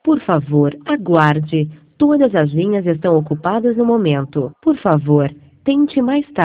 Por favor, aguarde. Todas as linhas estão ocupadas no momento. Por favor, tente mais tarde.